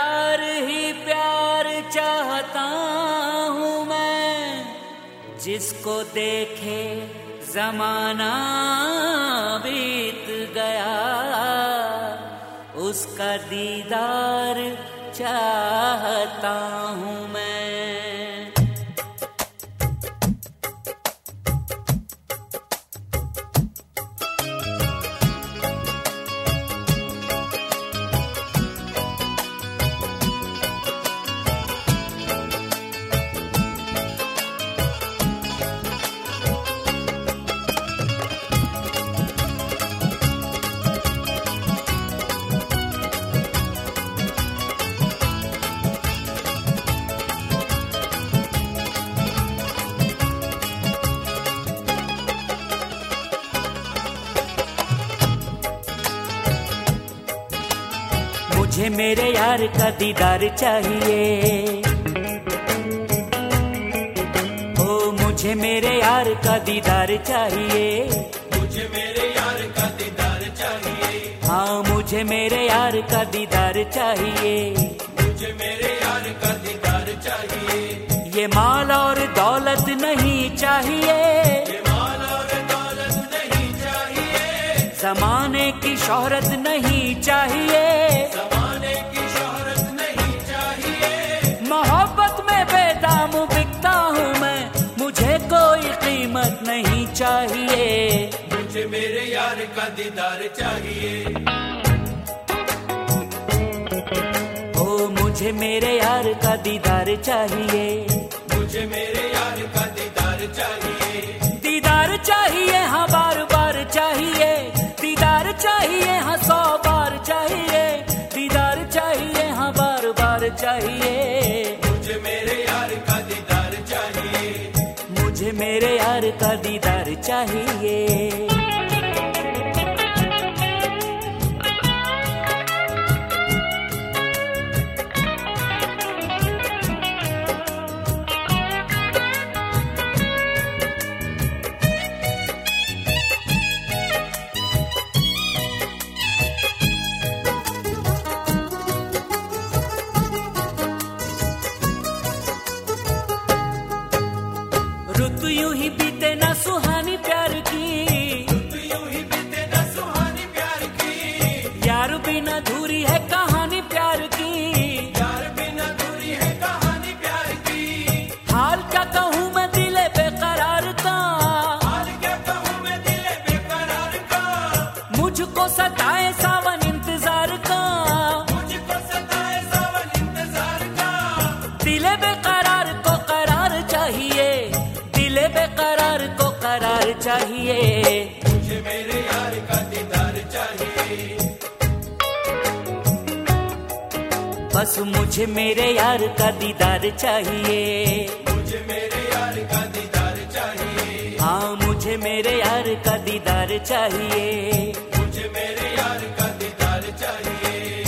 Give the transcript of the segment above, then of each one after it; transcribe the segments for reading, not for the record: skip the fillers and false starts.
प्यार ही प्यार चाहता हूँ मैं, जिसको देखे जमाना बीत गया, उसका दीदार चाहता हूँ मैं। मुझे मेरे यार का दीदार चाहिए, ओ मुझे मेरे यार का दीदार चाहिए, मुझे मेरे यार का दीदार चाहिए, हाँ मुझे मेरे यार का दीदार चाहिए, मुझे मेरे यार का दीदार चाहिए। ये माल और दौलत नहीं चाहिए, ये माल और दौलत नहीं चाहिए, ज़माने की शोहरत नहीं चाहिए, ज़माने की शोहरत नहीं चाहिए। मोहब्बत में बेदाम बिकता हूँ मैं, मुझे कोई कीमत नहीं चाहिए। मुझे मेरे यार का दीदार चाहिए, ओ मुझे मेरे यार का दीदार चाहिए, मुझे मेरे यार का दीदार चाहिए। दीदार चाहिए हाँ बार बार चाहिए, दीदार चाहिए हाँ 100 बार चाहिए, दीदार चाहिए हाँ बार बार चाहिए। मुझे मेरे यार का दीदार चाहिए, मुझे मेरे यार का दीदार चाहिए। रुत यूं ही बीते ना सुहानी प्यार की, रुत यूं ही बीते ना सुहानी प्यार की, यार बिना धूरी है कहानी प्यार की, यार बिना दूरी है कहानी प्यार की। हाल क्या कहूँ मैं दिले बेकरार का, हाल क्या कहूँ मैं दिले बेकरार का, मुझको सताए सावन इंतजार का, मुझको सताए सावन इंतजार का। दिले बेकरार को करार चाहिए, दिले बेकरार को करार चाहिए। मुझे मेरे यार का दीदार चाहिए, बस मुझे मेरे यार का दीदार चाहिए, मुझे मेरे यार का दीदार चाहिए, हाँ मुझे मेरे यार का दीदार चाहिए। मुझे मेरे यार का दीदार चाहिए।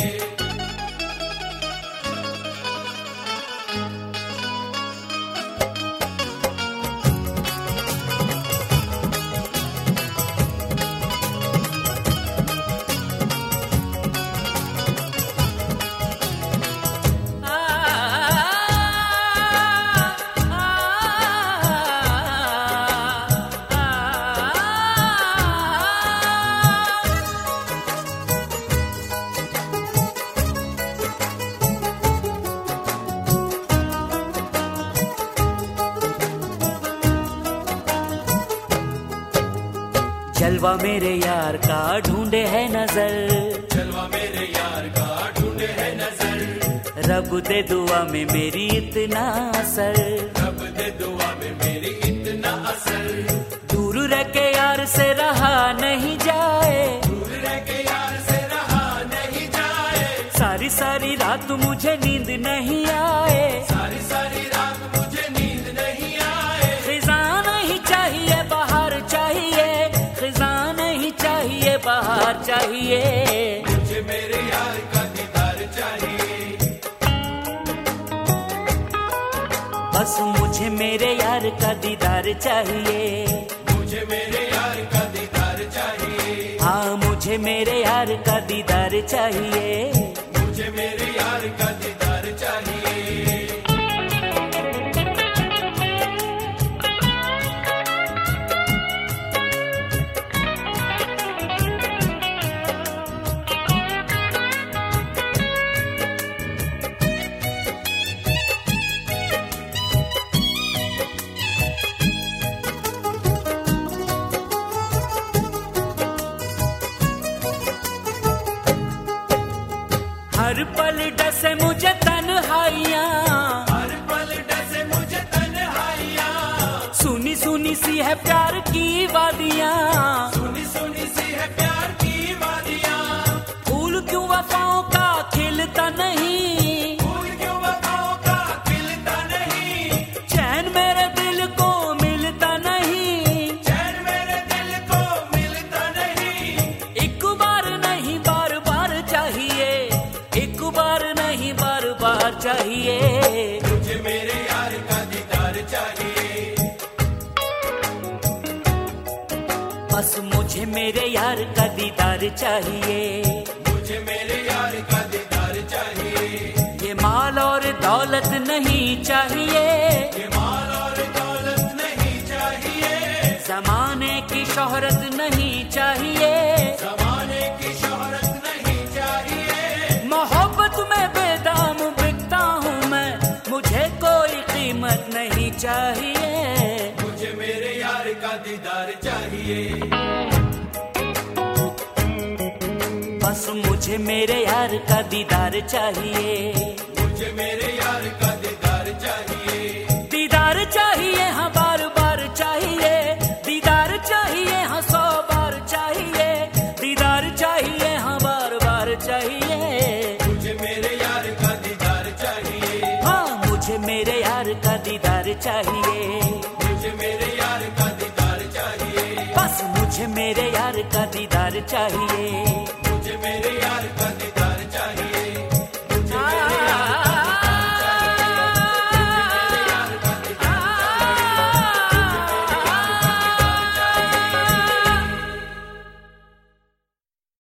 जलवा मेरे यार का ढूंढे है नजर, जलवा मेरे यार का ढूंढे है नजर, रब दे दुआ में मेरी इतना असर, रब दे दुआ में मेरी इतना असर। दूर रह के यार से रहा नहीं जाए, दूर रह के यार से रहा नहीं जाए, सारी सारी रात मुझे नींद नहीं आए, सारी सारी रात मुझे नींद नहीं आए। खिज़ा नहीं चाहिए बाहर चाहिए, खिज़ा नहीं चाहिए बाहर चाहिए। मुझे मेरे यार का दीदार चाहिए, बस मुझे मेरे यार का दीदार चाहिए, मुझे मेरे यार का दीदार चाहिए, हाँ मुझे मेरे यार का दीदार चाहिए। मुझे मेरे यार का दीदार तन्हाइयाँ, हर पल डसे मुझे तन्हाइयाँ, सुनी सुनी सी है प्यार की वादियाँ, सुनी सुनी सी है प्यार की वादियाँ, फूल क्यों वफाओं का खिलता नहीं, फूल क्यों वफाओं का खिलता नहीं, चैन मेरे दिल को मिलता नहीं, चैन मेरे दिल को मिलता नहीं, एक बार नहीं बार बार चाहिए, एक बार नहीं बार बार चाहिए, मुझे मेरे यार का दीदार चाहिए, बस मुझे मेरे यार का दीदार चाहिए, मुझे मेरे यार का दीदार चाहिए, ये माल और दौलत नहीं चाहिए, ये माल और दौलत नहीं चाहिए, जमाने की शोहरत नहीं चाहिए, जमाने की शोहरत नहीं चाहिए, मोहब्बत में बेदाम बिकता हूँ मैं, मुझे कोई कीमत नहीं चाहिए, मुझे मेरे यार का दीदार चाहिए, बस मुझे मेरे यार का दीदार चाहिए, मुझे मेरे यार का दीदार चाहिए, दीदार चाहिए हाँ बार बार चाहिए, दीदार चाहिए हाँ 100 बार चाहिए, दीदार चाहिए हाँ बार बार चाहिए, मुझे मेरे यार का दीदार चाहिए, हाँ मुझे मेरे यार का दीदार चाहिए, मुझे मेरे यार का दीदार चाहिए, बस मुझे मेरे यार का दीदार चाहिए, मुझे मेरे यार